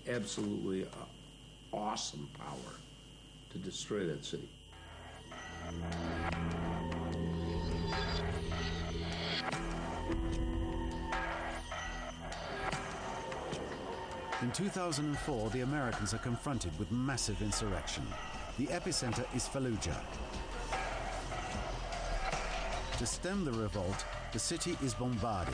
absolutely awesome power to destroy that city. In 2004, the Americans are confronted with massive insurrection. The epicenter is Fallujah. To stem the revolt, the city is bombarded.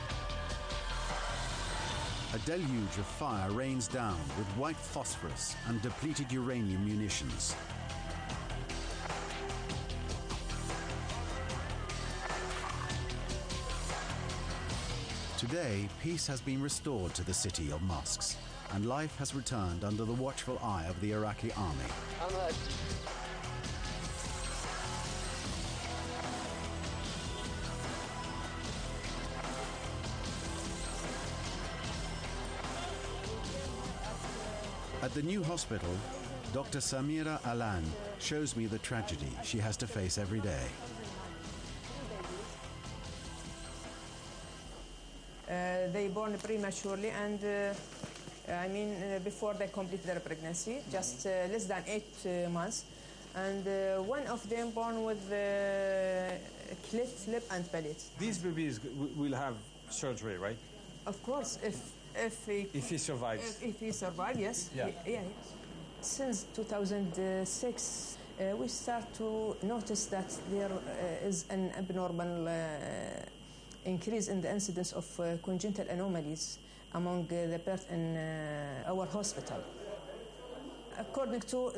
A deluge of fire rains down with white phosphorus and depleted uranium munitions. Today, peace has been restored to the city of mosques, and life has returned under the watchful eye of the Iraqi army. At the new hospital, Dr. Samira Alan shows me the tragedy she has to face every day. They born prematurely and before they complete their pregnancy, just less than 8 months. And one of them born with cleft lip and palate. These babies will have surgery, right? Of course, if he survives. If he survives, yes. Yeah. Since 2006, we start to notice that there is an abnormal increase in the incidence of congenital anomalies among the birth in our hospital. According to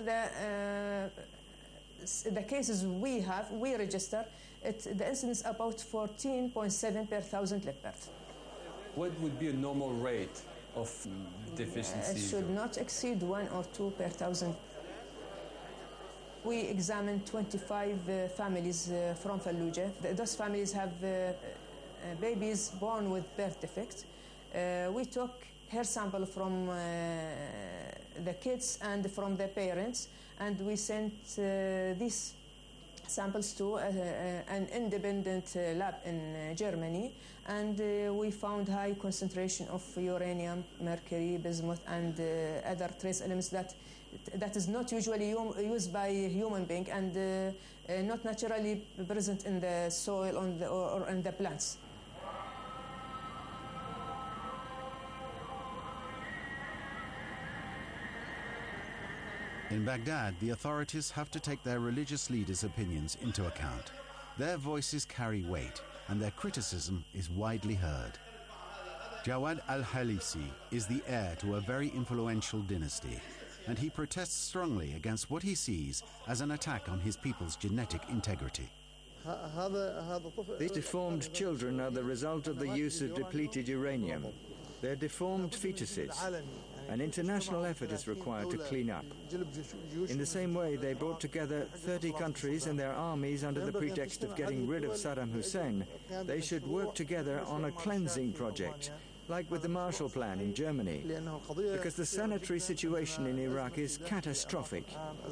the cases we register, the incidence about 14.7 per 1,000 live birth. What would be a normal rate of deficiency? It should not exceed 1 or 2 per 1,000. We examined 25 families from Fallujah. Those families have babies born with birth defects. We took hair sample from the kids and from the parents, and we sent these samples to an independent lab in Germany, and we found high concentration of uranium, mercury, bismuth, and other trace elements that is not usually used by human being and not naturally present in the soil or in the plants. In Baghdad, the authorities have to take their religious leaders' opinions into account. Their voices carry weight, and their criticism is widely heard. Jawad al-Halisi is the heir to a very influential dynasty, and he protests strongly against what he sees as an attack on his people's genetic integrity. These deformed children are the result of the use of depleted uranium. They're deformed fetuses. An international effort is required to clean up. In the same way, they brought together 30 countries and their armies under the pretext of getting rid of Saddam Hussein. They should work together on a cleansing project, like with the Marshall Plan in Germany, because the sanitary situation in Iraq is catastrophic.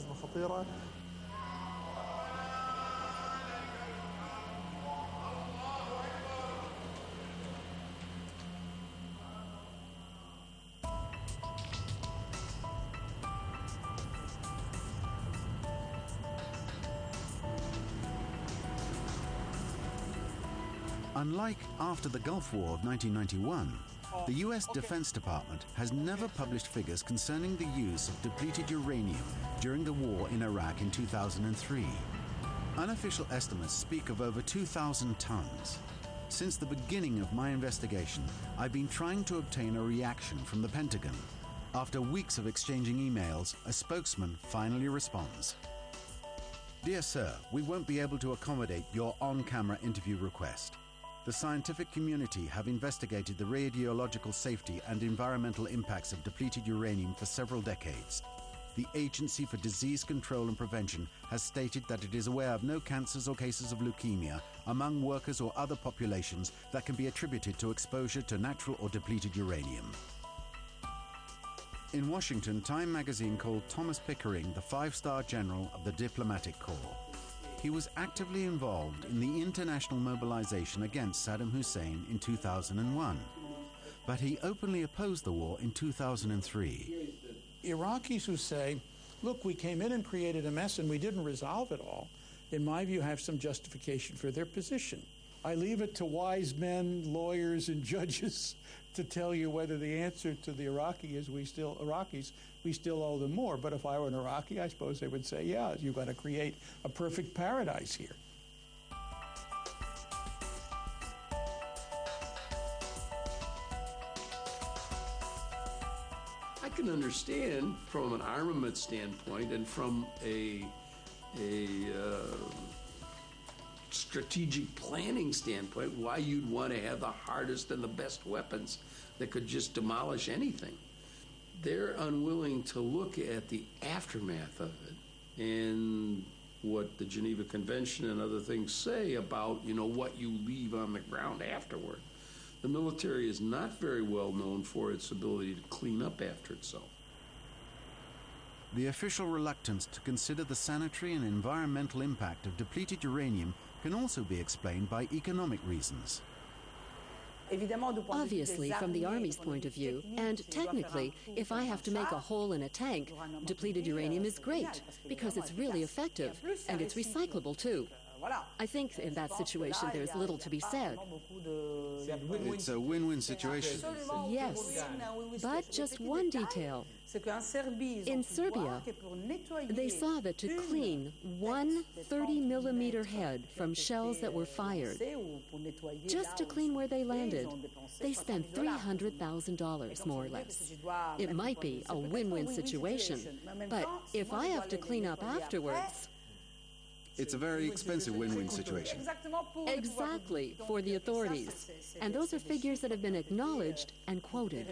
Unlike after the Gulf War of 1991, the U.S. Defense Department has never published figures concerning the use of depleted uranium during the war in Iraq in 2003. Unofficial estimates speak of over 2,000 tons. Since the beginning of my investigation, I've been trying to obtain a reaction from the Pentagon. After weeks of exchanging emails, a spokesman finally responds. Dear sir, we won't be able to accommodate your on-camera interview request. The scientific community have investigated the radiological safety and environmental impacts of depleted uranium for several decades. The Agency for Disease Control and Prevention has stated that it is aware of no cancers or cases of leukemia among workers or other populations that can be attributed to exposure to natural or depleted uranium. In Washington, Time magazine called Thomas Pickering the five-star general of the diplomatic corps. He was actively involved in the international mobilization against Saddam Hussein in 2001. but he openly opposed the war in 2003. Iraqis who say, look, we came in and created a mess and we didn't resolve it all, in my view, have some justification for their position. I leave it to wise men, lawyers, and judges to tell you whether the answer to the Iraqis, we still owe them more. But if I were an Iraqi, I suppose they would say, yeah, you've got to create a perfect paradise here. I can understand from an armament standpoint and from a strategic planning standpoint why you'd want to have the hardest and the best weapons that could just demolish anything. They're unwilling to look at the aftermath of it and what the Geneva Convention and other things say about, what you leave on the ground afterward. The military is not very well known for its ability to clean up after itself. The official reluctance to consider the sanitary and environmental impact of depleted uranium can also be explained by economic reasons. Obviously, from the Army's point of view, and technically, if I have to make a hole in a tank, depleted uranium is great, because it's really effective, and it's recyclable too. I think in that situation there's little to be said. It's a win-win situation. Yes, but just one detail. In Serbia, they saw that to clean one 30-millimeter head from shells that were fired, just to clean where they landed, they spent $300,000 more or less. It might be a win-win situation, but if I have to clean up afterwards... It's a very expensive win-win situation. Exactly, for the authorities. And those are figures that have been acknowledged and quoted.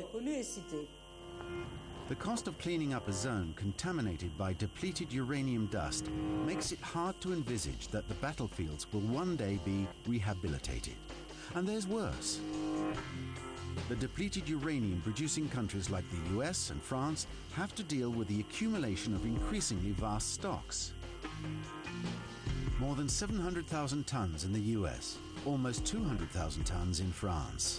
The cost of cleaning up a zone contaminated by depleted uranium dust makes it hard to envisage that the battlefields will one day be rehabilitated. And there's worse. The depleted uranium-producing countries like the US and France have to deal with the accumulation of increasingly vast stocks. More than 700,000 tons in the US, almost 200,000 tons in France.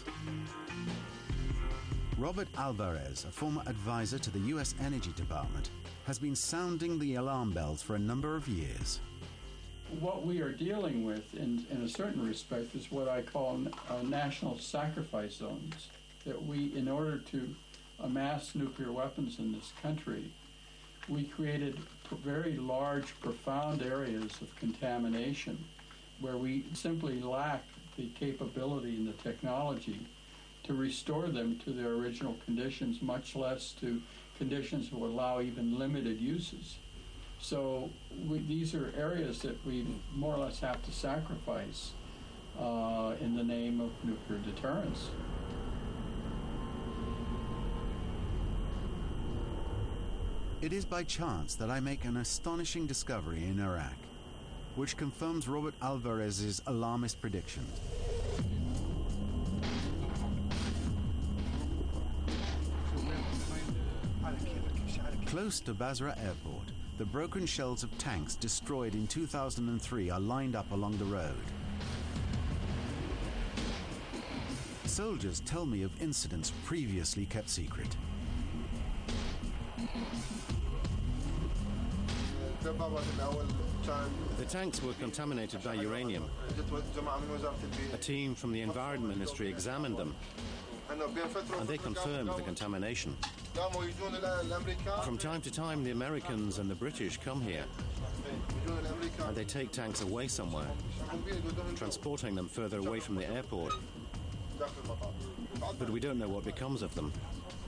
Robert Alvarez, a former advisor to the US Energy Department, has been sounding the alarm bells for a number of years. What we are dealing with, in a certain respect, is what I call national sacrifice zones. That we, in order to amass nuclear weapons in this country, we created very large, profound areas of contamination where we simply lack the capability and the technology to restore them to their original conditions, much less to conditions that would allow even limited uses. So these are areas that we more or less have to sacrifice in the name of nuclear deterrence. It is by chance that I make an astonishing discovery in Iraq, which confirms Robert Alvarez's alarmist prediction. Close to Basra Airport, the broken shells of tanks destroyed in 2003 are lined up along the road. Soldiers tell me of incidents previously kept secret. The tanks were contaminated by uranium. A team from the Environment Ministry examined them, and they confirmed the contamination. From time to time, the Americans and the British come here, and they take tanks away somewhere, transporting them further away from the airport. But we don't know what becomes of them.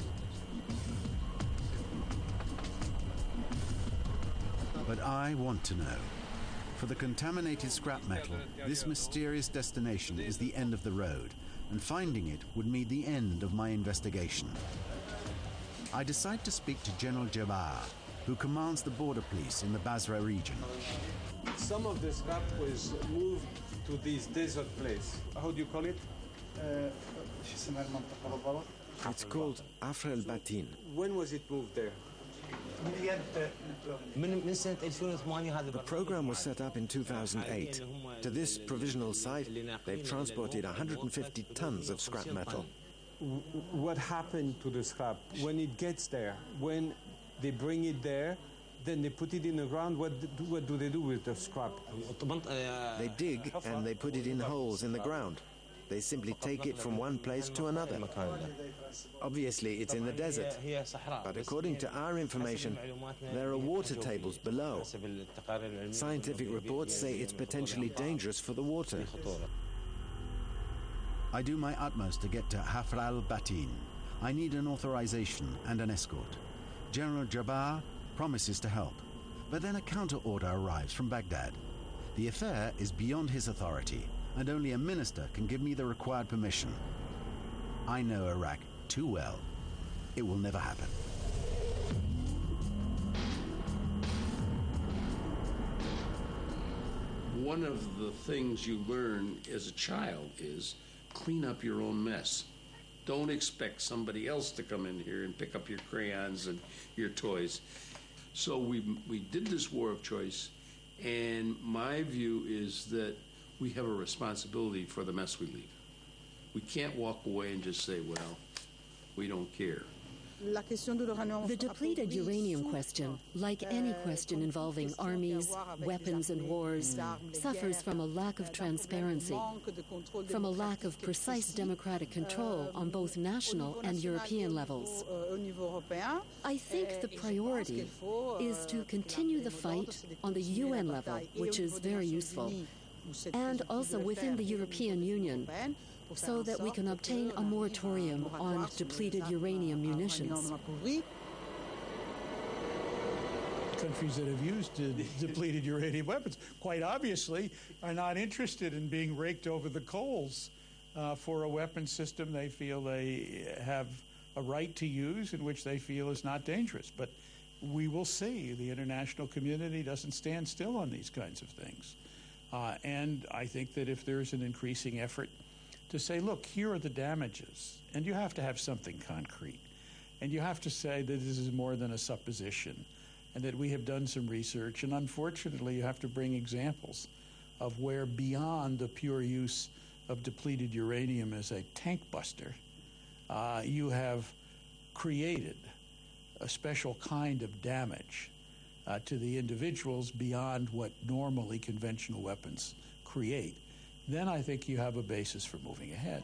But I want to know. For the contaminated scrap metal, this mysterious destination is the end of the road, and finding it would mean the end of my investigation. I decide to speak to General Jabbar, who commands the border police in the Basra region. Some of the scrap was moved to this desert place. How do you call it? It's called Afr el-Batin. When was it moved there? The program was set up in 2008. To this provisional site, they've transported 150 tons of scrap metal. what happened to the scrap when it gets there. When they bring it there, then they put it in the ground. What do they do with the scrap? They dig and they put it in holes in the ground. They simply take it from one place to another. Obviously, it's in the desert. But according to our information, there are water tables below. Scientific reports say it's potentially dangerous for the water. I do my utmost to get to Hafr al-Batin. I need an authorization and an escort. General Jabbar promises to help, but then a counter-order arrives from Baghdad. The affair is beyond his authority, and only a minister can give me the required permission. I know Iraq too well. It will never happen. One of the things you learn as a child is clean up your own mess. Don't expect somebody else to come in here and pick up your crayons and your toys. So we did this war of choice, and my view is that we have a responsibility for the mess we leave. We can't walk away and just say, well, we don't care. The depleted uranium question, like any question involving armies, weapons, and wars, suffers from a lack of transparency, from a lack of precise democratic control on both national and European levels. I think the priority is to continue the fight on the UN level, which is very useful, and also within the European Union, so that we can obtain a moratorium on depleted uranium munitions. Countries that have used depleted uranium weapons, quite obviously, are not interested in being raked over the coals for a weapon system they feel they have a right to use and which they feel is not dangerous. But we will see. The international community doesn't stand still on these kinds of things. And I think that if there's an increasing effort to say, look, here are the damages, and you have to have something concrete, and you have to say that this is more than a supposition, and that we have done some research, and unfortunately you have to bring examples of where beyond the pure use of depleted uranium as a tank buster, you have created a special kind of damage to the individuals beyond what normally conventional weapons create. Then I think you have a basis for moving ahead.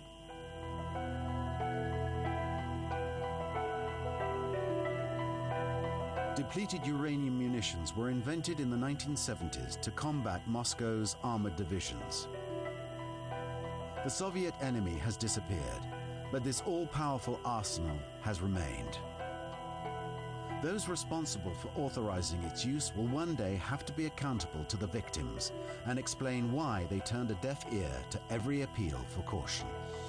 Depleted uranium munitions were invented in the 1970s to combat Moscow's armored divisions. The Soviet enemy has disappeared, but this all-powerful arsenal has remained. Those responsible for authorizing its use will one day have to be accountable to the victims and explain why they turned a deaf ear to every appeal for caution.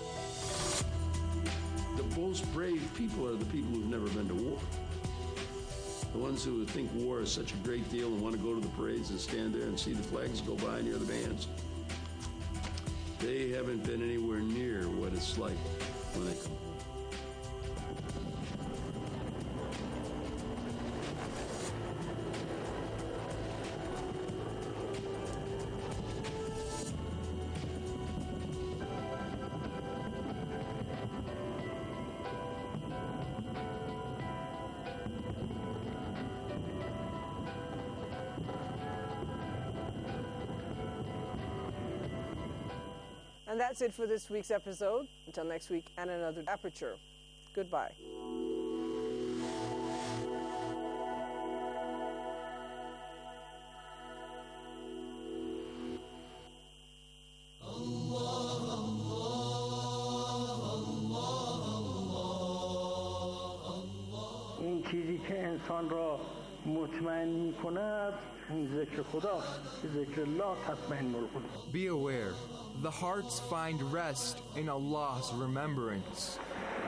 The most brave people are the people who've never been to war. The ones who think war is such a great deal and want to go to the parades and stand there and see the flags go by and hear the bands. They haven't been anywhere near what it's like when they come home. And that's it for this week's episode. Until next week and another Aperture. Goodbye. این چیزی که انسان را مطمئن می‌کند ذکر خداست. ذکر الله تطمئن القلوب. Be aware, the hearts find rest in Allah's remembrance.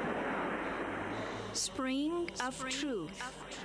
Spring of Truth.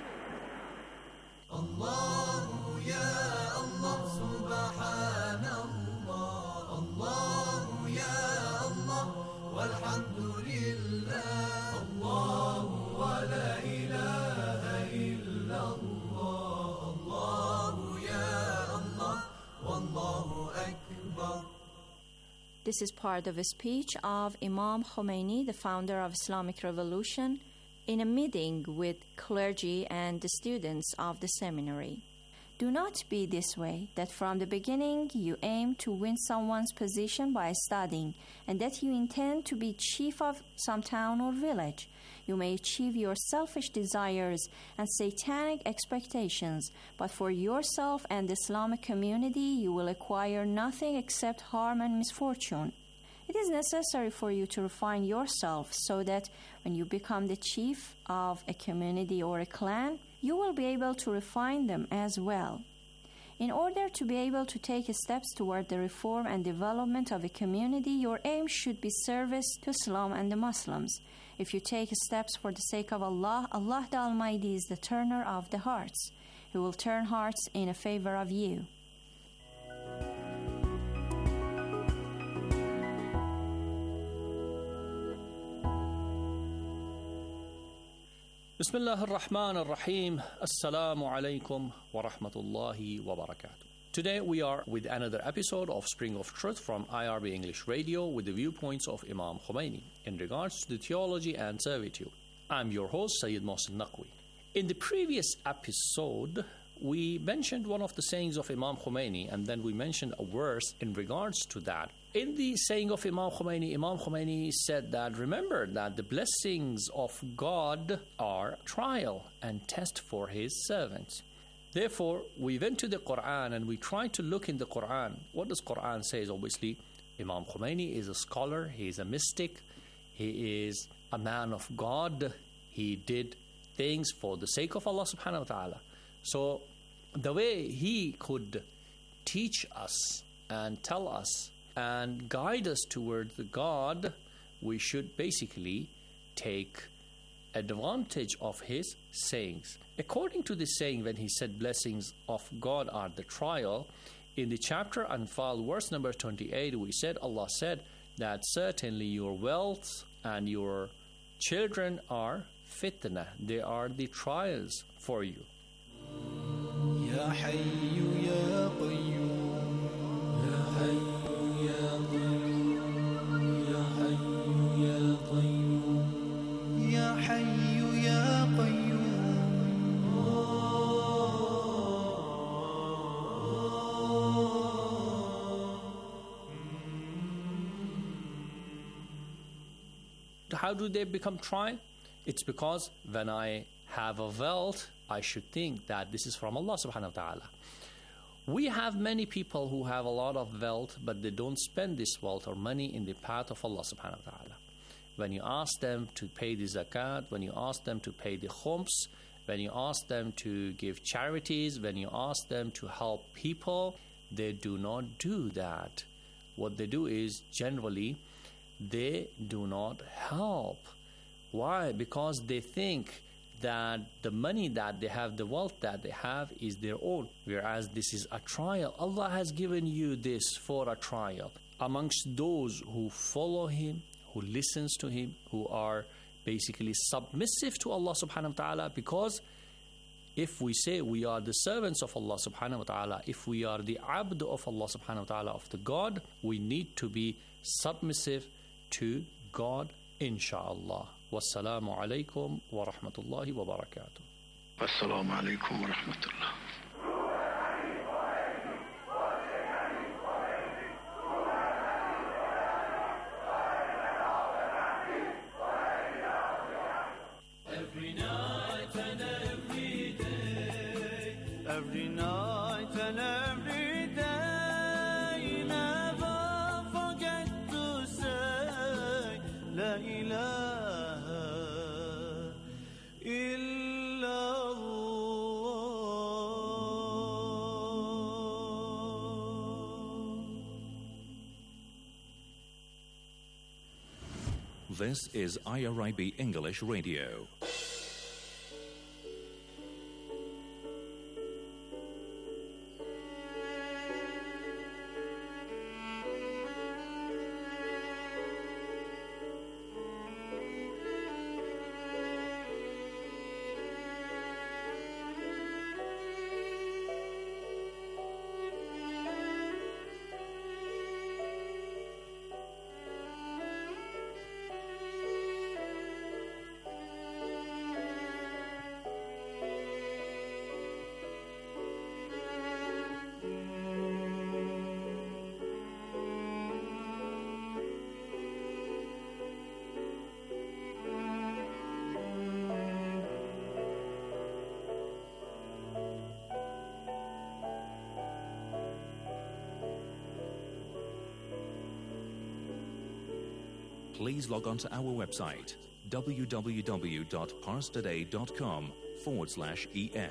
Allahu ya Allah, subhanallah. Allahu ya Allah, walhamdulillah. Allahu wa la ilaha illallah. Allahu ya Allah, wallahu akbar. This is part of a speech of Imam Khomeini, the founder of Islamic Revolution, in a meeting with clergy and the students of the seminary. Do not be this way, that from the beginning you aim to win someone's position by studying, and that you intend to be chief of some town or village. You may achieve your selfish desires and satanic expectations, but for yourself and the Islamic community you will acquire nothing except harm and misfortune. It is necessary for you to refine yourself so that when you become the chief of a community or a clan, you will be able to refine them as well. In order to be able to take steps toward the reform and development of a community, your aim should be service to Islam and the Muslims. If you take steps for the sake of Allah, Allah the Almighty is the turner of the hearts. He will turn hearts in favor of you. Bismillah ar-Rahman ar-Rahim. Assalamu alaikum wa rahmatullahi wa barakatuh. Today we are with another episode of Spring of Truth from IRB English Radio with the viewpoints of Imam Khomeini in regards to the theology and servitude. I'm your host, Sayyid Mohsen Naqvi. In the previous episode, we mentioned one of the sayings of Imam Khomeini, and then we mentioned a verse in regards to that. In the saying of Imam Khomeini said that, remember that the blessings of God are trial and test for His servants. Therefore, we went to the Quran and we tried to look in the Quran. What does Quran say? Obviously, Imam Khomeini is a scholar, he is a mystic, he is a man of God, he did things for the sake of Allah subhanahu wa ta'ala. So, the way he could teach us and tell us and guide us towards the God, we should basically take advantage of his sayings. According to this saying, when he said blessings of God are the trial, in the chapter Anfal, verse number 28, we said, Allah said that certainly your wealth and your children are fitna, they are the trials for you. Ya Hayyu Ya Qayyum, Ya Hayyu Ya Qayyum, Ya Hayyu Ya Qayyum, Ya Hayyu Ya Qayyum. How do they become trial? It's because when I have a wealth, I should think that this is from Allah subhanahu wa ta'ala. We have many people who have a lot of wealth, but they don't spend this wealth or money in the path of Allah subhanahu wa ta'ala. When you ask them to pay the zakat, when you ask them to pay the khums, when you ask them to give charities, when you ask them to help people, they do not do that. What they do is generally they do not help. Why? Because they think that the money that they have, the wealth that they have is their own, whereas this is a trial. Allah has given you this for a trial. Amongst those who follow Him, who listens to Him, who are basically submissive to Allah subhanahu wa ta'ala, because if we say we are the servants of Allah subhanahu wa ta'ala, if we are the abd of Allah subhanahu wa ta'ala, of the God, we need to be submissive to God, insha'Allah. Wassalamu alaikum wa rahmatullahi wa barakatuh. Wassalamu alaikum wa rahmatullah. Every night and every day, every night and every day, never forget to say La ilaha illallah. This is IRIB English Radio. please log on to our website, www.parstoday.com/en.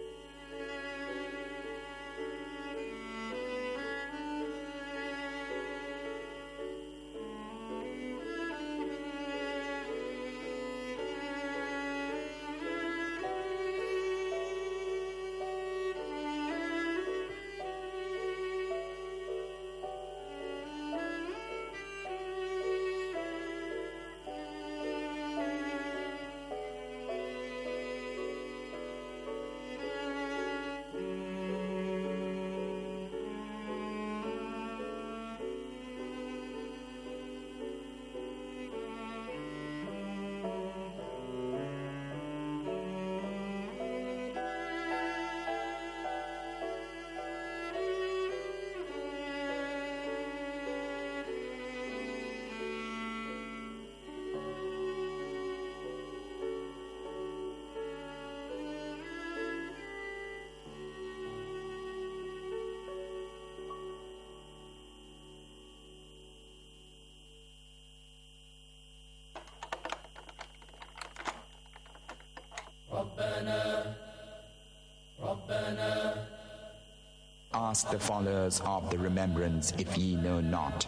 Ask the followers of the remembrance if ye know not.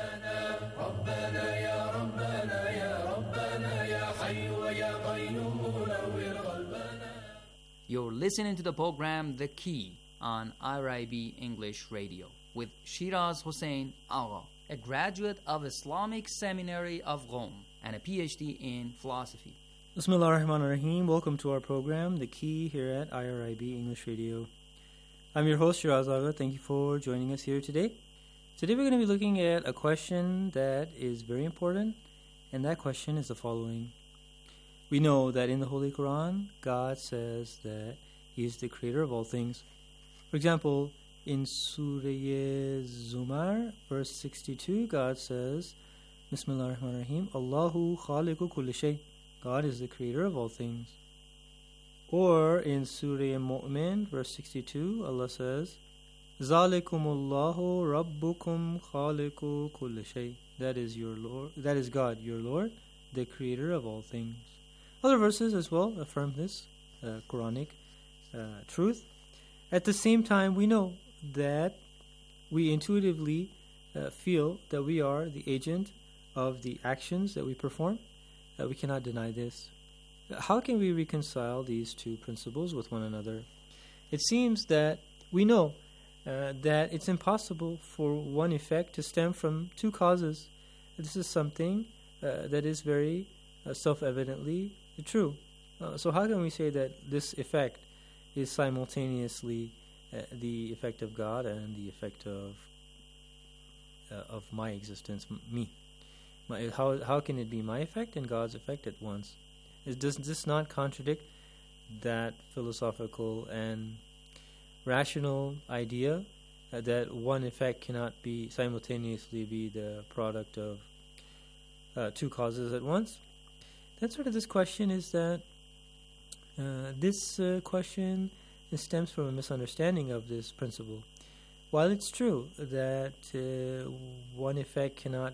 You're listening to the program The Key on IRIB English Radio with Shiraz Hussain Agha, a graduate of Islamic Seminary of Rome and a PhD in philosophy. Bismillah ar-Rahman ar-Rahim. Welcome to our program, The Key, here at IRIB English Radio. I'm your host, Shiraz Agha. Thank you for joining us here today. Today we're going to be looking at a question that is very important, and that question is the following. We know that in the Holy Quran, God says that He is the creator of all things. For example, in Surah Zumar, verse 62, God says, Bismillah ar-Rahman ar-Rahim, Allahu khaliqu kulli shay. God is the creator of all things. Or in Surah Mu'min, verse 62, Allah says, Zalikumullahu rabbukum khaliqu kulli shay. That is your Lord. That is God, your Lord, the creator of all things. Other verses as well affirm this Quranic truth. At the same time, we know that we intuitively feel that we are the agent of the actions that we perform. We cannot deny this. How can we reconcile these two principles with one another? It seems that we know that it's impossible for one effect to stem from two causes. This is something that is very self-evidently true. So how can we say that this effect is simultaneously the effect of God and the effect of my existence, me? How can it be my effect and God's effect at once? Does this not contradict that philosophical and rational idea that one effect cannot be simultaneously be the product of two causes at once? The answer to this question is that this question stems from a misunderstanding of this principle. While it's true that one effect cannot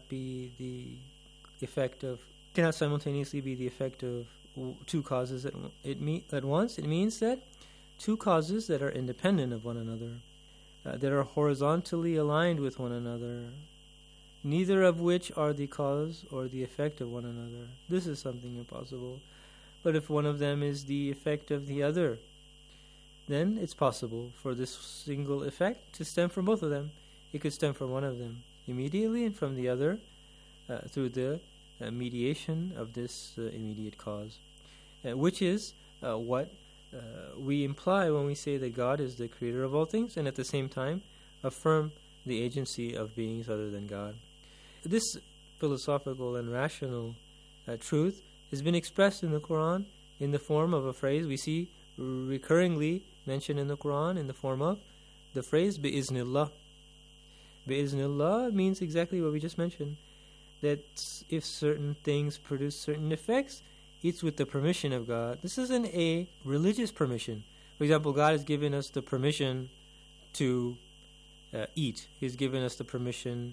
simultaneously be the effect of two causes at once, it means that two causes that are independent of one another, that are horizontally aligned with one another, neither of which are the cause or the effect of one another. This is something impossible. But if one of them is the effect of the other, then it's possible for this single effect to stem from both of them. It could stem from one of them immediately and from the other through the mediation of this immediate cause, which is what we imply when we say that God is the creator of all things and at the same time affirm the agency of beings other than God. This philosophical and rational truth has been expressed in the Quran in the form of a phrase we see recurringly mentioned in the Quran in the form of the phrase bi'iznillah. Bi'iznillah means exactly what we just mentioned, that if certain things produce certain effects, it's with the permission of God. This isn't a religious permission. For example, God has given us the permission to eat. He's given us the permission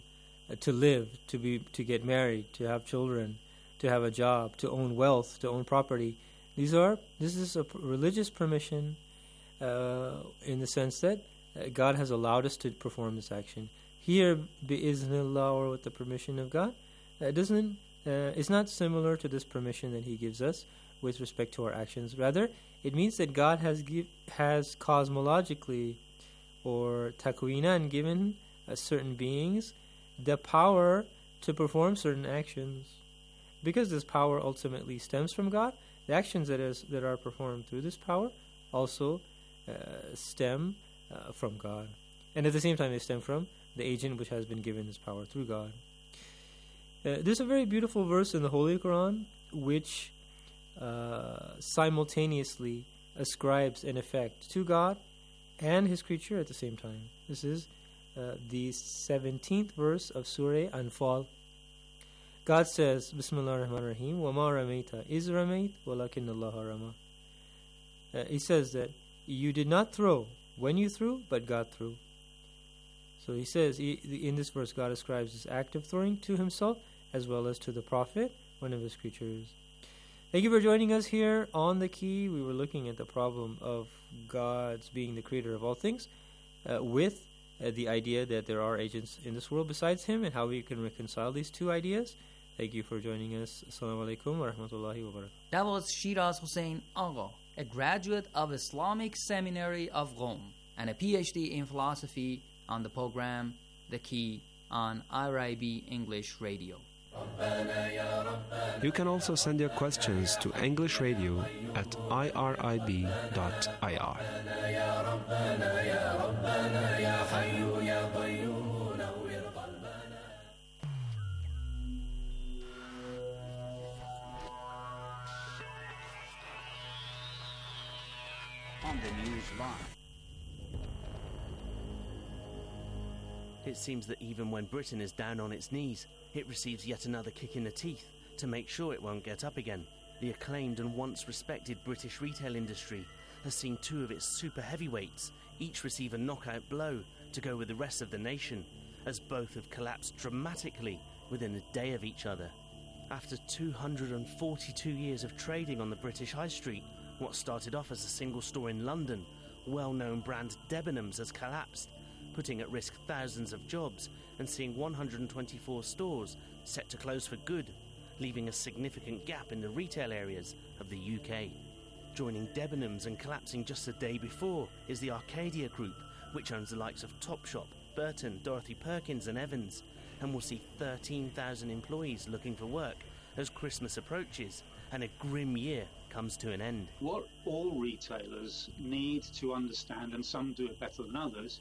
to live, to get married, to have children, to have a job, to own wealth, to own property. This is a religious permission in the sense that God has allowed us to perform this action. Here, bi'iznillah, or with the permission of God, it's not similar to this permission that He gives us with respect to our actions. Rather, it means that God has cosmologically or takwinan given certain beings the power to perform certain actions. Because this power ultimately stems from God, the actions that are performed through this power also stem from God. And at the same time, they stem from the agent which has been given this power through God. There's a very beautiful verse in the Holy Quran which simultaneously ascribes an effect to God and His creature at the same time. This is the 17th verse of Surah Anfal. God says, Bismillah ar-Rahman ar-Rahim, وَمَا رَمَيْتَ إِذْ رَمَيْتَ وَلَكِنَّ اللَّهَ رَمَى. He says that you did not throw when you threw, but God threw. So he says, in this verse, God ascribes this act of throwing to Himself as well as to the Prophet, one of His creatures. Thank you for joining us here on The Key. We were looking at the problem of God's being the creator of all things with the idea that there are agents in this world besides Him, and how we can reconcile these two ideas. Thank you for joining us. Assalamu alaikum wa rahmatullahi wa barakatuh. That was Shiraz Hussein Agha, a graduate of Islamic Seminary of Rome and a PhD in philosophy, on the program The Key on IRIB English Radio. You can also send your questions to English Radio at irib.ir. On the News Live. It seems that even when Britain is down on its knees, it receives yet another kick in the teeth to make sure it won't get up again. The acclaimed and once respected British retail industry has seen two of its super heavyweights each receive a knockout blow to go with the rest of the nation, as both have collapsed dramatically within a day of each other. After 242 years of trading on the British High Street, what started off as a single store in London, well-known brand Debenhams has collapsed, putting at risk thousands of jobs and seeing 124 stores set to close for good, leaving a significant gap in the retail areas of the UK. Joining Debenhams and collapsing just the day before is the Arcadia Group, which owns the likes of Topshop, Burton, Dorothy Perkins and Evans, and will see 13,000 employees looking for work as Christmas approaches and a grim year comes to an end. What all retailers need to understand, and some do it better than others,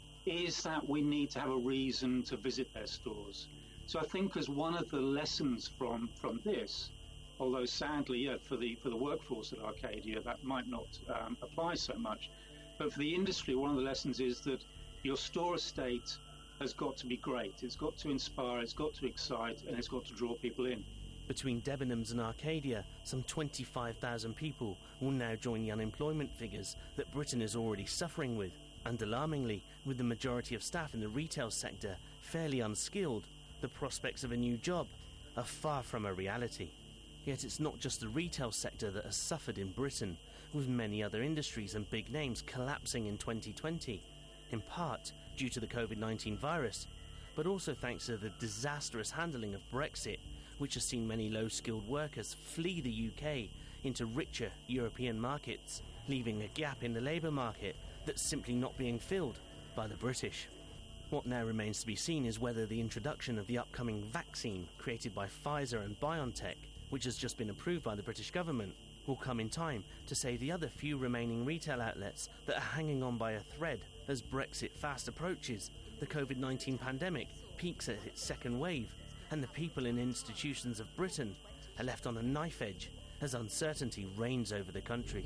is that we need to have a reason to visit their stores. So I think as one of the lessons from this, although sadly for the workforce at Arcadia that might not apply so much, but for the industry, one of the lessons is that your store estate has got to be great. It's got to inspire, it's got to excite, and it's got to draw people in. Between Debenhams and Arcadia, some 25,000 people will now join the unemployment figures that Britain is already suffering with. And alarmingly, with the majority of staff in the retail sector fairly unskilled, the prospects of a new job are far from a reality. Yet it's not just the retail sector that has suffered in Britain, with many other industries and big names collapsing in 2020, in part due to the COVID-19 virus, but also thanks to the disastrous handling of Brexit, which has seen many low-skilled workers flee the UK into richer European markets, leaving a gap in the labour market that's simply not being filled by the British. What now remains to be seen is whether the introduction of the upcoming vaccine created by Pfizer and BioNTech, which has just been approved by the British government, will come in time to save the other few remaining retail outlets that are hanging on by a thread as Brexit fast approaches, the COVID-19 pandemic peaks at its second wave, and the people in institutions of Britain are left on a knife edge as uncertainty reigns over the country.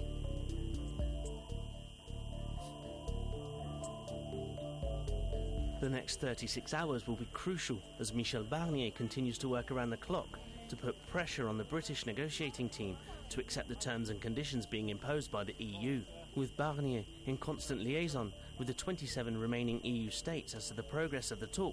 The next 36 hours will be crucial as Michel Barnier continues to work around the clock to put pressure on the British negotiating team to accept the terms and conditions being imposed by the EU, with Barnier in constant liaison with the 27 remaining EU states as to the progress of the talks,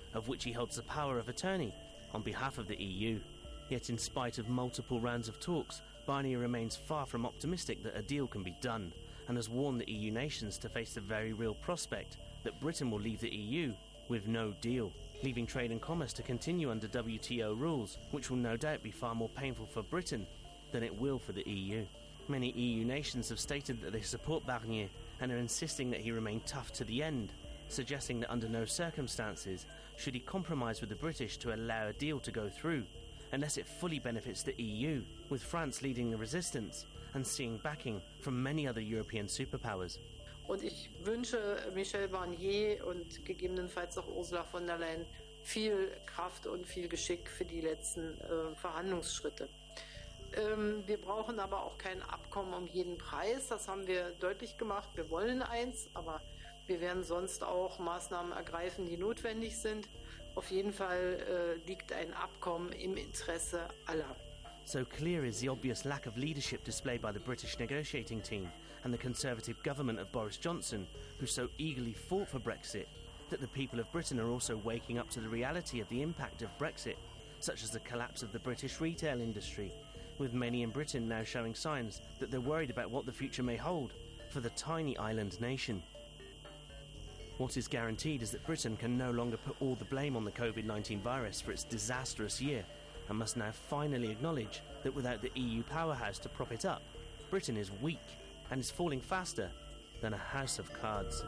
of which he holds the power of attorney on behalf of the EU. Yet in spite of multiple rounds of talks, Barnier remains far from optimistic that a deal can be done, and has warned the EU nations to face the very real prospect that Britain will leave the EU with no deal, leaving trade and commerce to continue under WTO rules, which will no doubt be far more painful for Britain than it will for the EU. Many EU nations have stated that they support Barnier and are insisting that he remain tough to the end, suggesting that under no circumstances should he compromise with the British to allow a deal to go through, unless it fully benefits the EU, with France leading the resistance and seeing backing from many other European superpowers. Und ich wünsche Michel Barnier und gegebenenfalls auch Ursula von der Leyen viel Kraft und viel Geschick für die letzten Verhandlungsschritte. Wir brauchen aber auch kein Abkommen um jeden Preis. Das haben wir deutlich gemacht. Wir wollen eins, aber wir werden sonst auch Maßnahmen ergreifen, die notwendig sind. Auf jeden Fall liegt ein Abkommen im Interesse aller. So clear is the obvious lack of leadership displayed by the British negotiating team and the Conservative government of Boris Johnson, who so eagerly fought for Brexit, that the people of Britain are also waking up to the reality of the impact of Brexit, such as the collapse of the British retail industry, with many in Britain now showing signs that they're worried about what the future may hold for the tiny island nation. What is guaranteed is that Britain can no longer put all the blame on the COVID-19 virus for its disastrous year, and must now finally acknowledge that without the EU powerhouse to prop it up, Britain is weak and is falling faster than a house of cards.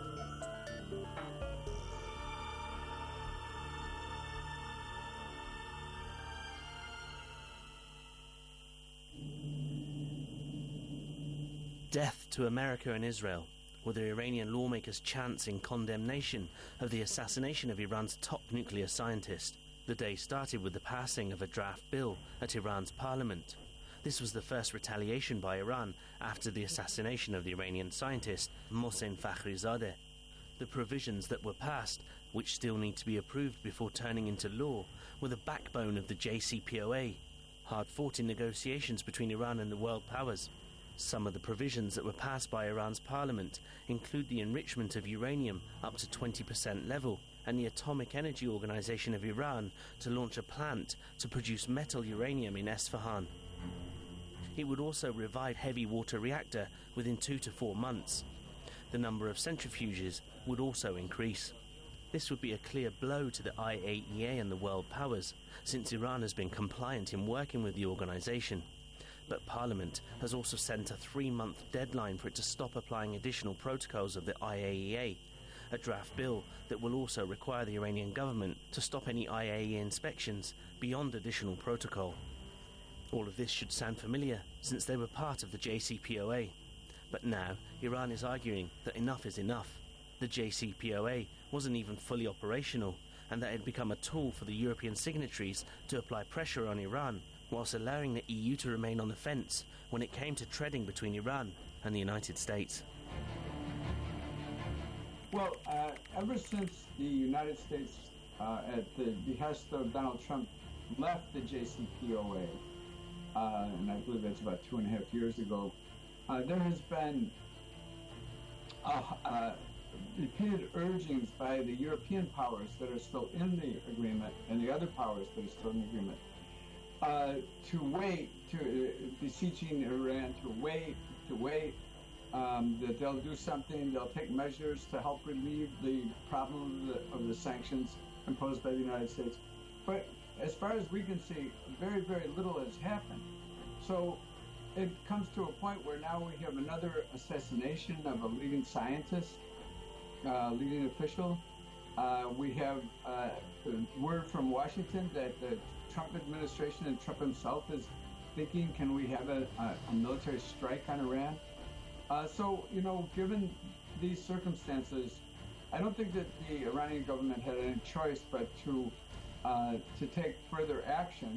Death to America and Israel, with the Iranian lawmakers' chants in condemnation of the assassination of Iran's top nuclear scientist. The day started with the passing of a draft bill at Iran's parliament. This was the first retaliation by Iran after the assassination of the Iranian scientist Mohsen Fakhrizadeh. The provisions that were passed, which still need to be approved before turning into law, were the backbone of the JCPOA, hard-fought in negotiations between Iran and the world powers. Some of the provisions that were passed by Iran's parliament include the enrichment of uranium up to 20% level, and the Atomic Energy Organization of Iran to launch a plant to produce metal uranium in Esfahan. It would also revive heavy water reactor within 2 to 4 months. The number of centrifuges would also increase. This would be a clear blow to the IAEA and the world powers, since Iran has been compliant in working with the organization. But Parliament has also set a 3-month deadline for it to stop applying additional protocols of the IAEA, a draft bill that will also require the Iranian government to stop any IAEA inspections beyond additional protocol. All of this should sound familiar, since they were part of the JCPOA. But now, Iran is arguing that enough is enough. The JCPOA wasn't even fully operational, and that it had become a tool for the European signatories to apply pressure on Iran, whilst allowing the EU to remain on the fence when it came to treading between Iran and the United States. Well, ever since the United States, at the behest of Donald Trump, left the JCPOA, and I believe that's about 2.5 years ago, there has been repeated urgings by the European powers that are still in the agreement and the other powers that are still in the agreement to wait, beseeching Iran to wait, that they'll do something, they'll take measures to help relieve the problem of the sanctions imposed by the United States. But as far as we can see, very, very little has happened. So it comes to a point where now we have another assassination of a leading scientist, leading official. We have word from Washington that the Trump administration and Trump himself is thinking, can we have a military strike on Iran? So, given these circumstances, I don't think that the Iranian government had any choice but to take further action.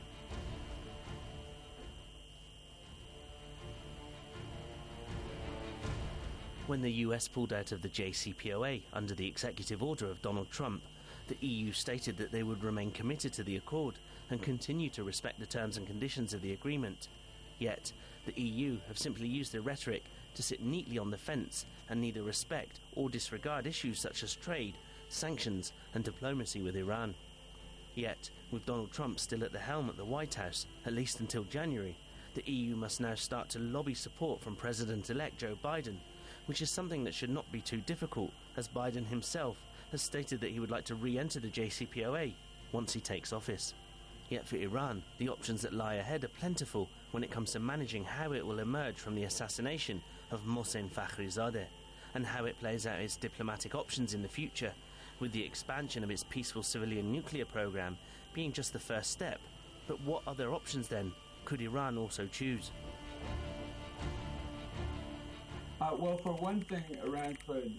When the US pulled out of the JCPOA under the executive order of Donald Trump, the EU stated that they would remain committed to the accord and continue to respect the terms and conditions of the agreement. Yet, the EU have simply used their rhetoric to sit neatly on the fence and neither respect or disregard issues such as trade, sanctions and diplomacy with Iran. Yet, with Donald Trump still at the helm at the White House, at least until January, the EU must now start to lobby support from President-elect Joe Biden, which is something that should not be too difficult, as Biden himself has stated that he would like to re-enter the JCPOA once he takes office. Yet for Iran, the options that lie ahead are plentiful when it comes to managing how it will emerge from the assassination of Mohsen Fakhrizadeh, and how it plays out its diplomatic options in the future, with the expansion of its peaceful civilian nuclear program being just the first step. But what other options then could Iran also choose? Well, for one thing, Iran could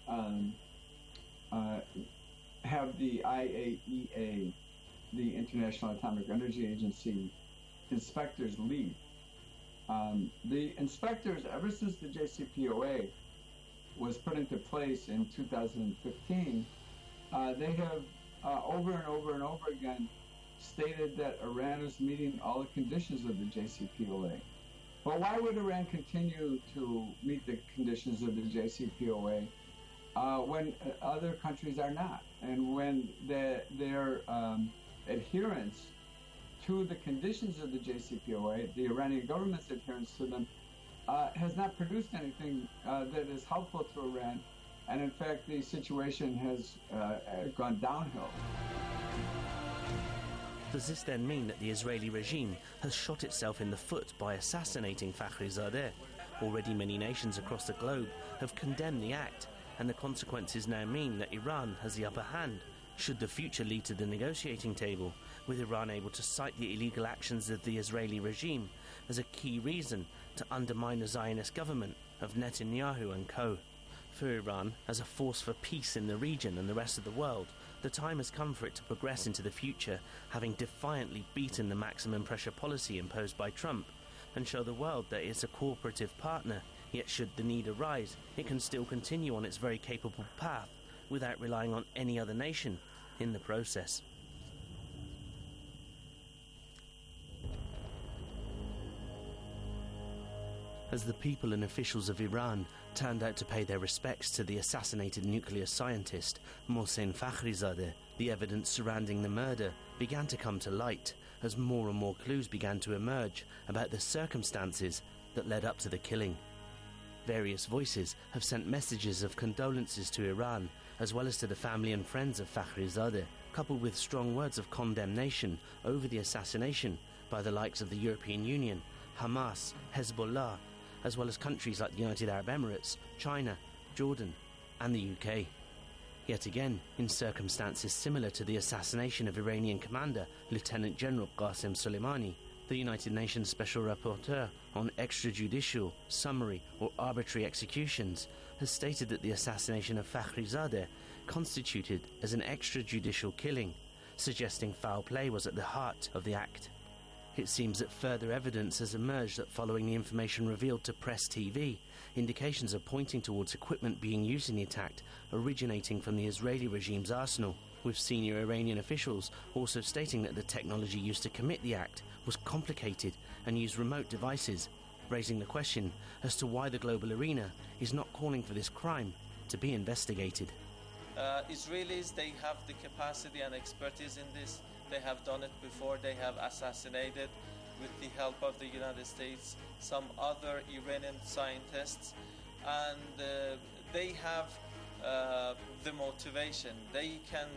have the IAEA, the International Atomic Energy Agency, inspectors leave. The inspectors, ever since the JCPOA was put into place in 2015, they have over and over and over again stated that Iran is meeting all the conditions of the JCPOA. But why would Iran continue to meet the conditions of the JCPOA when other countries are not? And when their adherence to the conditions of the JCPOA, the Iranian government's adherence to them, has not produced anything that is helpful to Iran. And in fact, the situation has gone downhill. Does this then mean that the Israeli regime has shot itself in the foot by assassinating Fakhrizadeh? Already many nations across the globe have condemned the act, and the consequences now mean that Iran has the upper hand, should the future lead to the negotiating table, with Iran able to cite the illegal actions of the Israeli regime as a key reason to undermine the Zionist government of Netanyahu and co. For Iran, as a force for peace in the region and the rest of the world, the time has come for it to progress into the future, having defiantly beaten the maximum pressure policy imposed by Trump, and show the world that it's a cooperative partner, yet should the need arise, it can still continue on its very capable path without relying on any other nation in the process. As the people and officials of Iran turned out to pay their respects to the assassinated nuclear scientist Mohsen Fakhrizadeh, the evidence surrounding the murder began to come to light as more and more clues began to emerge about the circumstances that led up to the killing. Various voices have sent messages of condolences to Iran, as well as to the family and friends of Fakhrizadeh, coupled with strong words of condemnation over the assassination by the likes of the European Union, Hamas, Hezbollah, as well as countries like the United Arab Emirates, China, Jordan, and the UK. Yet again, in circumstances similar to the assassination of Iranian commander Lieutenant General Qasem Soleimani, the United Nations Special Rapporteur on extrajudicial, summary, or arbitrary executions has stated that the assassination of Fakhrizadeh constituted as an extrajudicial killing, suggesting foul play was at the heart of the act. It seems that further evidence has emerged that following the information revealed to Press TV, indications are pointing towards equipment being used in the attack originating from the Israeli regime's arsenal, with senior Iranian officials also stating that the technology used to commit the act was complicated and used remote devices, raising the question as to why the global arena is not calling for this crime to be investigated. Israelis, they have the capacity and expertise in this. They have done it before. They have assassinated, with the help of the United States, some other Iranian scientists, and they have the motivation. They can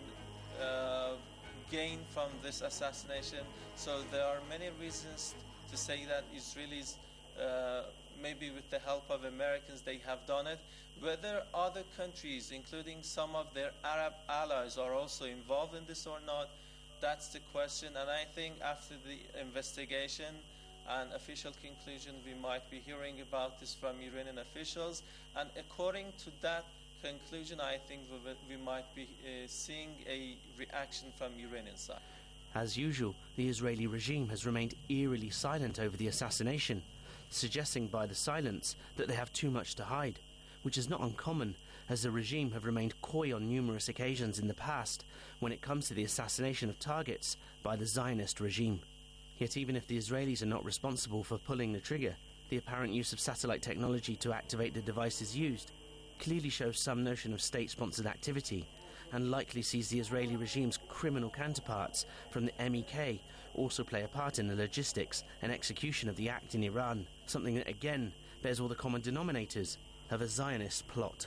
gain from this assassination. So there are many reasons to say that Israelis, maybe with the help of Americans, they have done it. Whether other countries, including some of their Arab allies, are also involved in this or not, that's the question. And I think after the investigation and official conclusion, we might be hearing about this from Iranian officials. And according to that conclusion, I think we might be seeing a reaction from Iranian side. As usual, the Israeli regime has remained eerily silent over the assassination, suggesting by the silence that they have too much to hide, which is not uncommon, as the regime have remained coy on numerous occasions in the past when it comes to the assassination of targets by the Zionist regime. Yet even if the Israelis are not responsible for pulling the trigger, the apparent use of satellite technology to activate the devices used clearly shows some notion of state-sponsored activity, and likely sees the Israeli regime's criminal counterparts from the MEK also play a part in the logistics and execution of the act in Iran, something that again bears all the common denominators of a Zionist plot.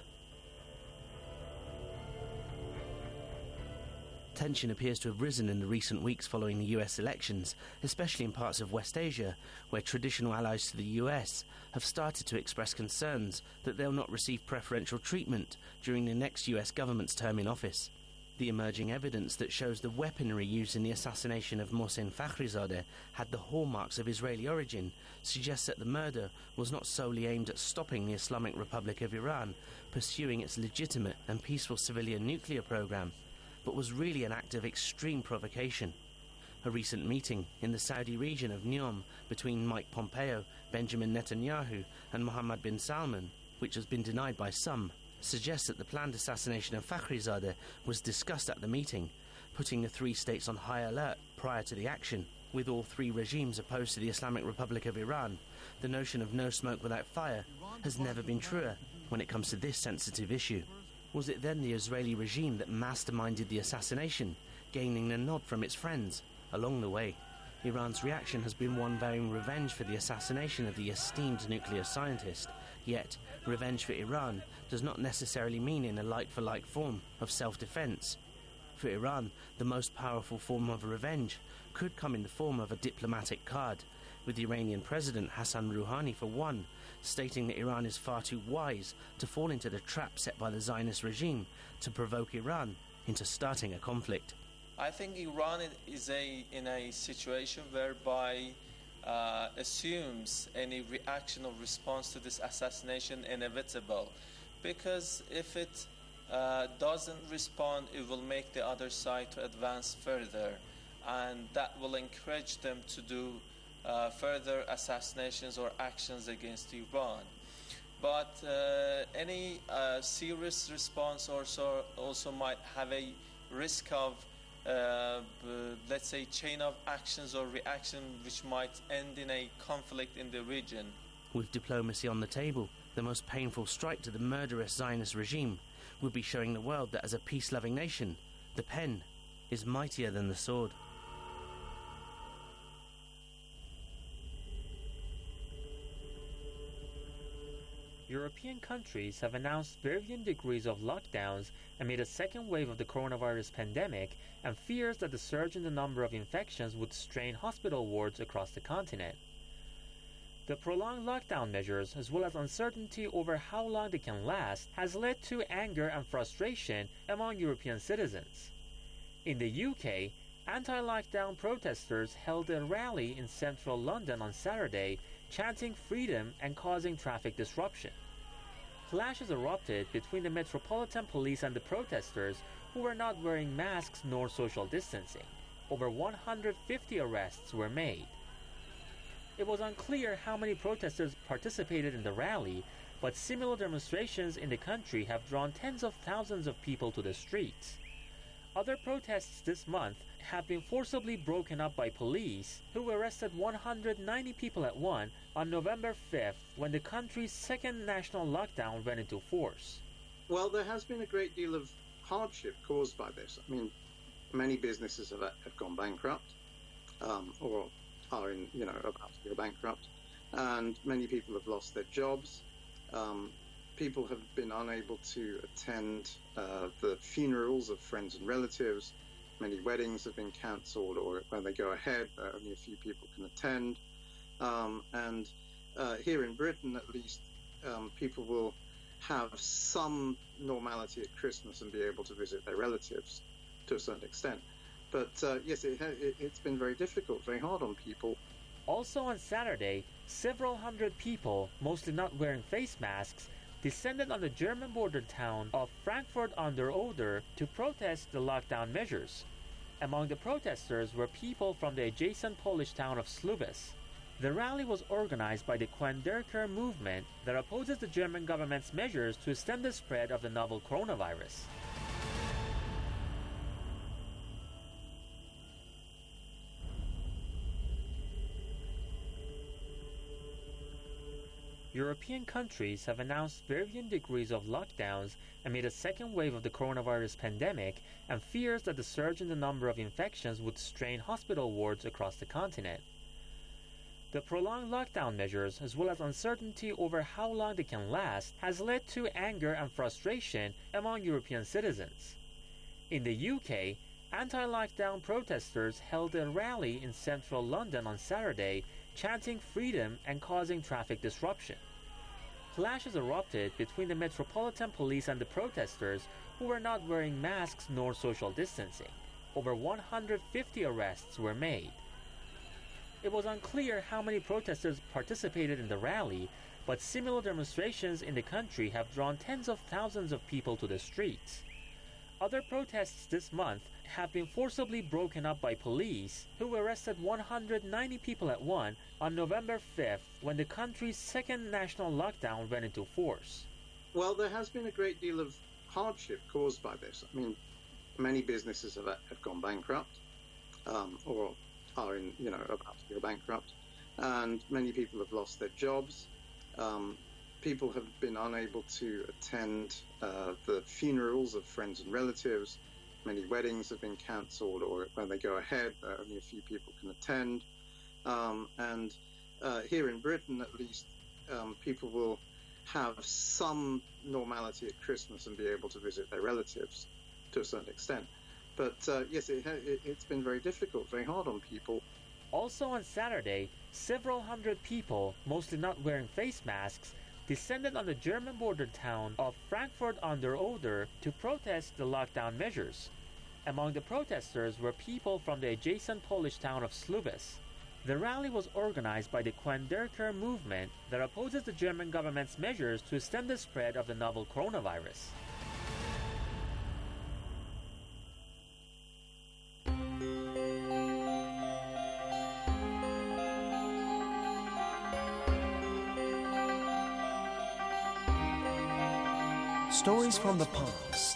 Tension appears to have risen in the recent weeks following the US elections, especially in parts of West Asia, where traditional allies to the US have started to express concerns that they'll not receive preferential treatment during the next US government's term in office. The emerging evidence that shows the weaponry used in the assassination of Mohsen Fakhrizadeh had the hallmarks of Israeli origin suggests that the murder was not solely aimed at stopping the Islamic Republic of Iran pursuing its legitimate and peaceful civilian nuclear program, but was really an act of extreme provocation. A recent meeting in the Saudi region of Neom between Mike Pompeo, Benjamin Netanyahu and Mohammed bin Salman, which has been denied by some, suggests that the planned assassination of Fakhrizadeh was discussed at the meeting, putting the three states on high alert prior to the action. With all three regimes opposed to the Islamic Republic of Iran, the notion of no smoke without fire has never been truer when it comes to this sensitive issue. Was it then the Israeli regime that masterminded the assassination, gaining the nod from its friends? Along the way, Iran's reaction has been one vowing revenge for the assassination of the esteemed nuclear scientist. Yet, revenge for Iran does not necessarily mean in a like-for-like form of self-defense. For Iran, the most powerful form of revenge could come in the form of a diplomatic card, with the Iranian President Hassan Rouhani, for one, stating that Iran is far too wise to fall into the trap set by the Zionist regime to provoke Iran into starting a conflict. I think Iran is in a situation whereby assumes any reaction or response to this assassination inevitable, because if it doesn't respond, it will make the other side to advance further, and that will encourage them to do further assassinations or actions against Iran. But any serious response also might have a risk of let's say chain of actions or reaction which might end in a conflict in the region. With diplomacy on the table, the most painful strike to the murderous Zionist regime would be showing the world that as a peace-loving nation, the pen is mightier than the sword. European countries have announced varying degrees of lockdowns amid a second wave of the coronavirus pandemic and fears that the surge in the number of infections would strain hospital wards across the continent. The prolonged lockdown measures, as well as uncertainty over how long they can last, has led to anger and frustration among European citizens. In the UK, anti-lockdown protesters held a rally in central London on Saturday, chanting freedom and causing traffic disruption. Clashes erupted between the Metropolitan Police and the protesters, who were not wearing masks nor social distancing. Over 150 arrests were made. It was unclear how many protesters participated in the rally, but similar demonstrations in the country have drawn tens of thousands of people to the streets. Other protests this month have been forcibly broken up by police, who arrested 190 people at once on November 5th when the country's second national lockdown went into force. Well, there has been a great deal of hardship caused by this. I mean, many businesses have gone bankrupt, or are about to go bankrupt, and many people have lost their jobs. People have been unable to attend the funerals of friends and relatives. Many weddings have been cancelled, or when they go ahead, only a few people can attend. And here in Britain, at least, people will have some normality at Christmas and be able to visit their relatives to a certain extent. But yes, it's been very difficult, very hard on people. Also on Saturday, several hundred people, mostly not wearing face masks, descended on the German border town of Frankfurt an der Oder to protest the lockdown measures. Among the protesters were people from the adjacent Polish town of Slubice. The rally was organized by the Quenderker movement that opposes the German government's measures to stem the spread of the novel coronavirus. European countries have announced varying degrees of lockdowns amid a second wave of the coronavirus pandemic and fears that the surge in the number of infections would strain hospital wards across the continent. The prolonged lockdown measures, as well as uncertainty over how long they can last, has led to anger and frustration among European citizens. In the UK, anti-lockdown protesters held a rally in central London on Saturday, chanting freedom and causing traffic disruption. Clashes erupted between the Metropolitan Police and the protesters, who were not wearing masks nor social distancing. Over 150 arrests were made. It was unclear how many protesters participated in the rally, but similar demonstrations in the country have drawn tens of thousands of people to the streets. Other protests this month have been forcibly broken up by police, who arrested 190 people at once on November 5th when the country's second national lockdown went into force. Well, there has been a great deal of hardship caused by this. I mean, many businesses have gone bankrupt, or are about to go bankrupt, and many people have lost their jobs. People have been unable to attend the funerals of friends and relatives. Many weddings have been cancelled, or when they go ahead, only a few people can attend. And here in Britain, at least, people will have some normality at Christmas and be able to visit their relatives to a certain extent. But yes, it's been very difficult, very hard on people. Also on Saturday, several hundred people, mostly not wearing face masks, descended on the German border town of Frankfurt an der Oder to protest the lockdown measures. Among the protesters were people from the adjacent Polish town of Słubice. The rally was organized by the Quenderker movement that opposes the German government's measures to stem the spread of the novel coronavirus. Stories from the past.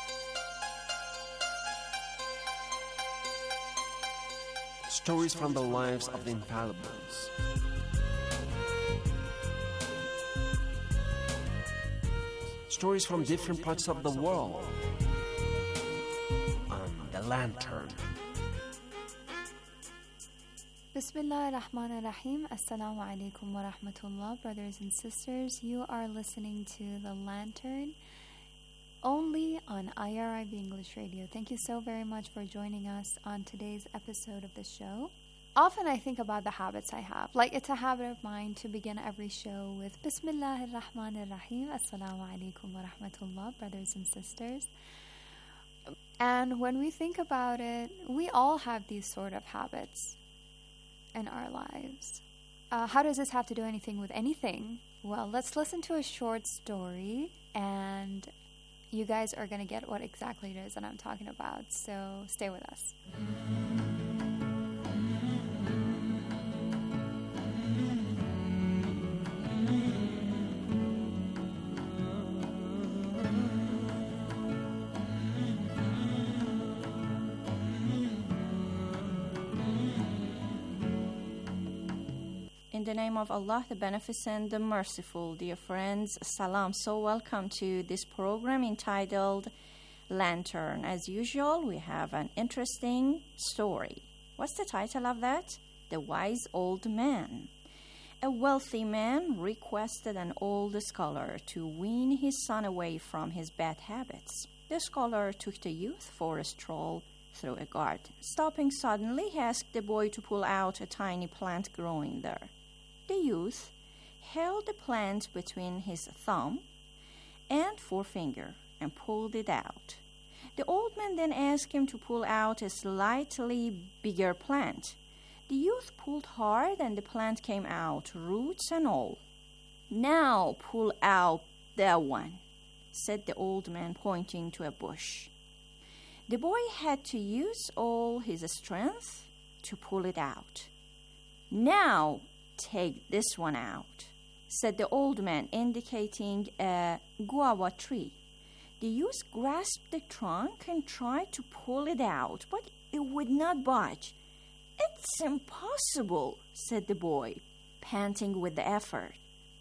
Stories from the lives of the infallibles. Stories from different parts of the world. On The Lantern. Bismillah ar-Rahman ar-Rahim. Assalamu alaikum wa rahmatullah. Brothers and sisters, you are listening to The Lantern only on IRIB English Radio. Thank you so very much for joining us on today's episode of the show. Often I think about the habits I have. Like, it's a habit of mine to begin every show with Bismillah ar-Rahman ar-Rahim. Assalamu alaikum wa rahmatullah, brothers and sisters. And when we think about it, we all have these sort of habits in our lives. How does this have to do anything with anything? Well, let's listen to a short story, and you guys are going to get what exactly it is that I'm talking about. So stay with us. In the name of Allah, the Beneficent, the Merciful, dear friends, Salam. So welcome to this program entitled Lantern. As usual, we have an interesting story. What's the title of that? The Wise Old Man. A wealthy man requested an old scholar to wean his son away from his bad habits. The scholar took the youth for a stroll through a garden. Stopping suddenly, he asked the boy to pull out a tiny plant growing there. The youth held the plant between his thumb and forefinger and pulled it out. The old man then asked him to pull out a slightly bigger plant. The youth pulled hard and the plant came out, roots and all. "Now pull out that one," said the old man, pointing to a bush. The boy had to use all his strength to pull it out. "Now take this one out," said the old man, indicating a guava tree. The youth grasped the trunk and tried to pull it out, but it would not budge. "It's impossible," said the boy, panting with the effort.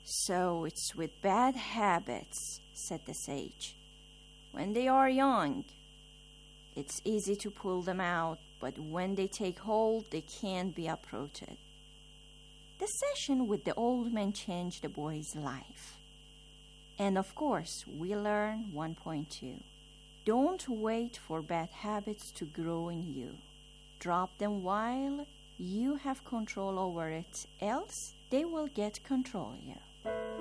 So it's with bad habits, said the sage. When they are young, it's easy to pull them out, but when they take hold, they can't be uprooted. The session with the old man changed the boy's life. And of course, we learn 1.2. Don't wait for bad habits to grow in you. Drop them while you have control over it, else they will get control of you.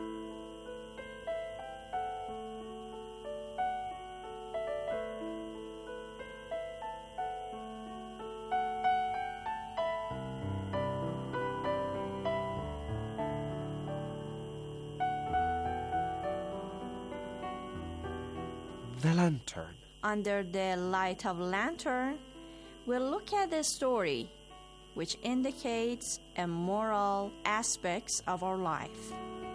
The lantern. Under the light of lantern, we'll look at the story, which indicates a moral aspects of our life.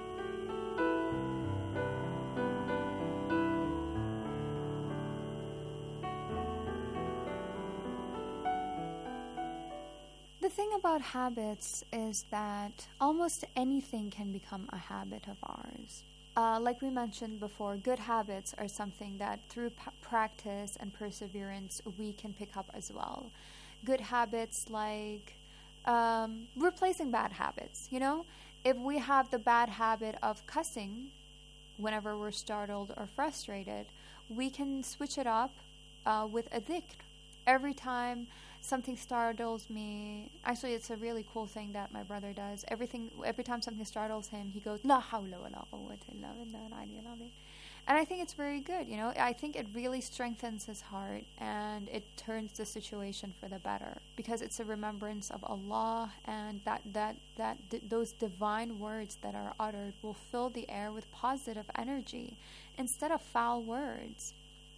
The thing about habits is that almost anything can become a habit of ours. Like we mentioned before, good habits are something that through practice and perseverance we can pick up as well. Good habits like replacing bad habits, you know? If we have the bad habit of cussing whenever we're startled or frustrated, we can switch it up with a dhikr. Every time something startles me, actually it's a really cool thing that my brother does. Every time something startles him, he goes, La hawla wa la quwwata illa billah al-aliyyil azim. And I think it's very good, you know. I think it really strengthens his heart and it turns the situation for the better because it's a remembrance of Allah, and those divine words that are uttered will fill the air with positive energy instead of foul words.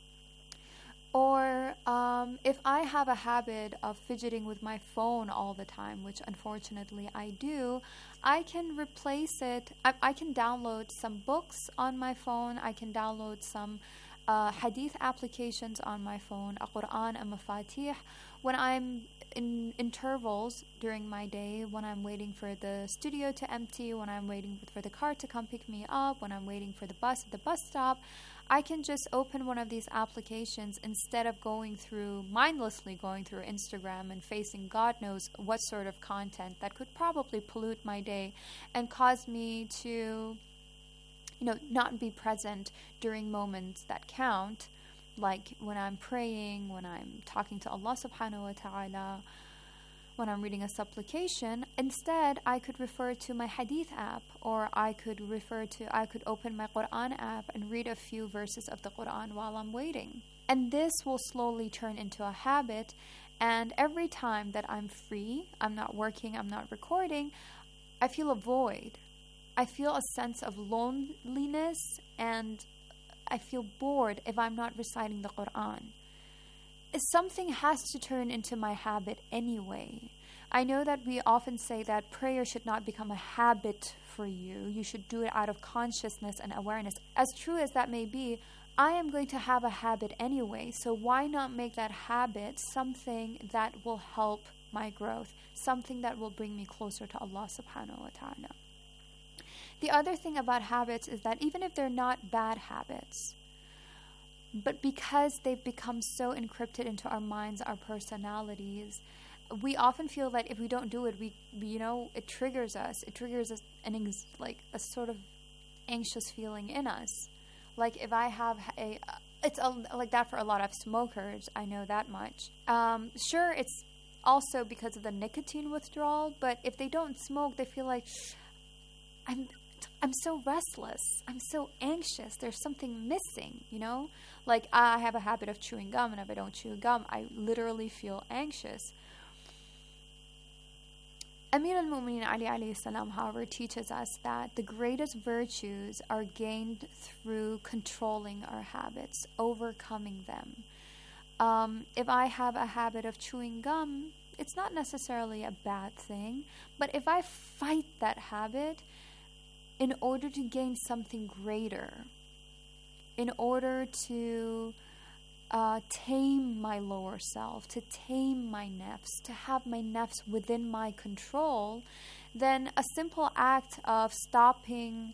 Or if I have a habit of fidgeting with my phone all the time, which unfortunately I do, I can replace it. I can download some books on my phone. I can download some hadith applications on my phone, a Quran, a Mafatih. When I'm in intervals during my day, when I'm waiting for the studio to empty, when I'm waiting for the car to come pick me up, when I'm waiting for the bus at the bus stop, I can just open one of these applications instead of mindlessly going through Instagram and facing God knows what sort of content that could probably pollute my day and cause me to, not be present during moments that count, like when I'm praying, when I'm talking to Allah subhanahu wa ta'ala, when I'm reading a supplication. Instead, I could refer to my hadith app, or I could open my Quran app and read a few verses of the Quran while I'm waiting. And this will slowly turn into a habit, and every time that I'm free, I'm not working, I'm not recording, I feel a void. I feel a sense of loneliness, and I feel bored if I'm not reciting the Quran. Something has to turn into my habit anyway. I know that we often say that prayer should not become a habit for you. You should do it out of consciousness and awareness. As true as that may be, I am going to have a habit anyway, so why not make that habit something that will help my growth, something that will bring me closer to Allah subhanahu wa ta'ala. The other thing about habits is that even if they're not bad habits, but because they've become so encrypted into our minds, our personalities, we often feel that if we don't do it, it triggers us. It triggers us a sort of anxious feeling in us. Like if I have it's like that for a lot of smokers. I know that much. Sure, it's also because of the nicotine withdrawal, but if they don't smoke, they feel like I'm so restless. I'm so anxious. There's something missing, Like I have a habit of chewing gum, and if I don't chew gum, I literally feel anxious. Amir al-Mu'mineen Ali alayhi salam, however, teaches us that the greatest virtues are gained through controlling our habits, overcoming them. If I have a habit of chewing gum, it's not necessarily a bad thing, but if I fight that habit in order to gain something greater, in order to tame my lower self, to tame my nafs, to have my nafs within my control, then a simple act of stopping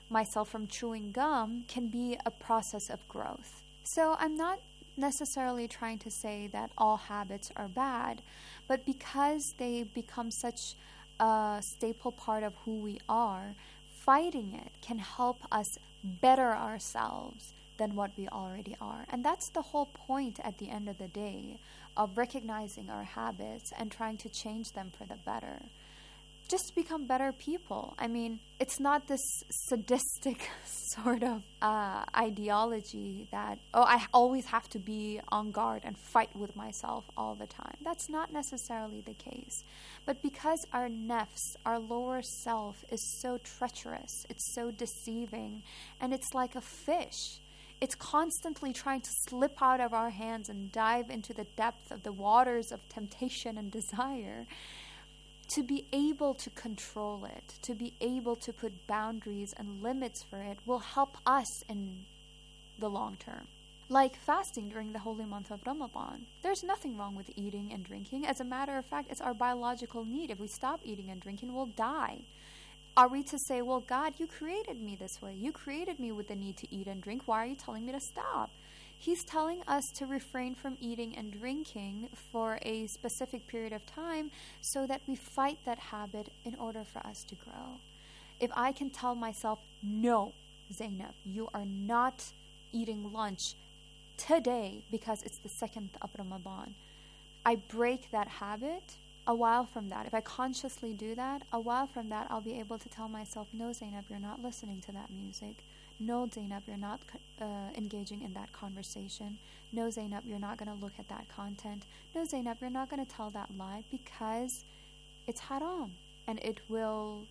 myself from chewing gum can be a process of growth. So I'm not necessarily trying to say that all habits are bad, but because they become such a staple part of who we are, fighting it can help us better ourselves than what we already are. And that's the whole point at the end of the day of recognizing our habits and trying to change them for the better. Just become better people. I mean, it's not this sadistic sort of ideology that, I always have to be on guard and fight with myself all the time. That's not necessarily the case. But because our nafs, our lower self, is so treacherous, it's so deceiving, and it's like a fish. It's constantly trying to slip out of our hands and dive into the depth of the waters of temptation and desire. To be able to control it, to be able to put boundaries and limits for it will help us in the long term. Like fasting during the holy month of Ramadan. There's nothing wrong with eating and drinking. As a matter of fact, it's our biological need. If we stop eating and drinking, we'll die. Are we to say, well, God, you created me this way. You created me with the need to eat and drink. Why are you telling me to stop? He's telling us to refrain from eating and drinking for a specific period of time so that we fight that habit in order for us to grow. If I can tell myself, no, Zainab, you are not eating lunch today because it's the 2nd of Ramadan, I break that habit. A while from that, if I consciously do that, a while from that, I'll be able to tell myself, no, Zainab, you're not listening to that music. No, Zainab, you're not engaging in that conversation. No, Zainab, you're not going to look at that content. No, Zainab, you're not going to tell that lie because it's haram and it will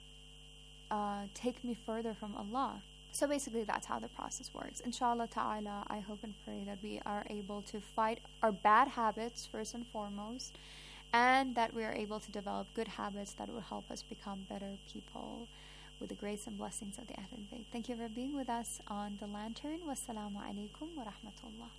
take me further from Allah. So basically, that's how the process works. Inshallah ta'ala, I hope and pray that we are able to fight our bad habits first and foremost, and that we are able to develop good habits that will help us become better people with the grace and blessings of the Ahlul Bayt. Thank you for being with us on The Lantern. Wassalamu alaikum wa rahmatullah.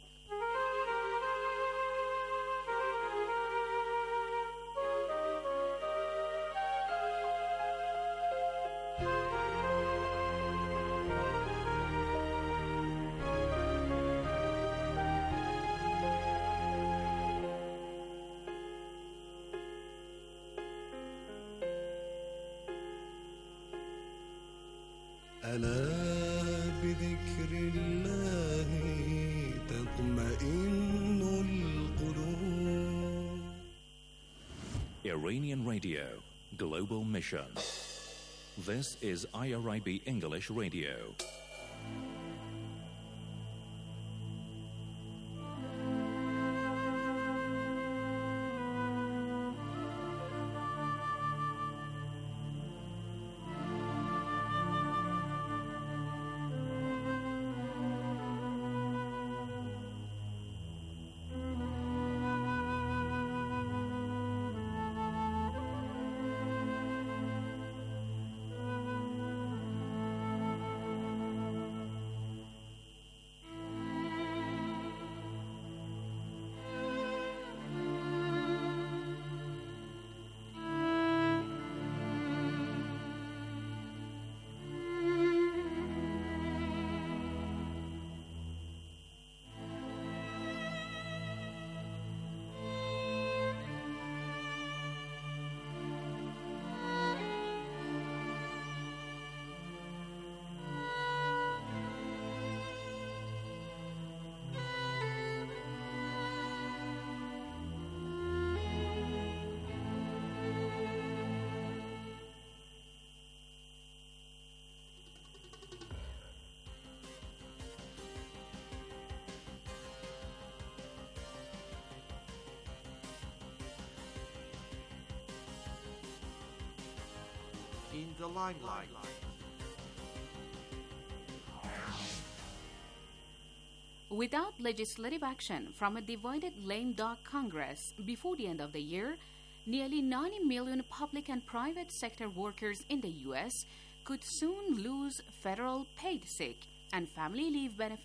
ألا بذكر الله تطمئن القلوب. Iranian Radio, Global Mission. This is IRIB English Radio. In the limelight. Without legislative action from a divided lame duck Congress before the end of the year, nearly 90 million public and private sector workers in the U.S. could soon lose federal paid sick and family leave benefits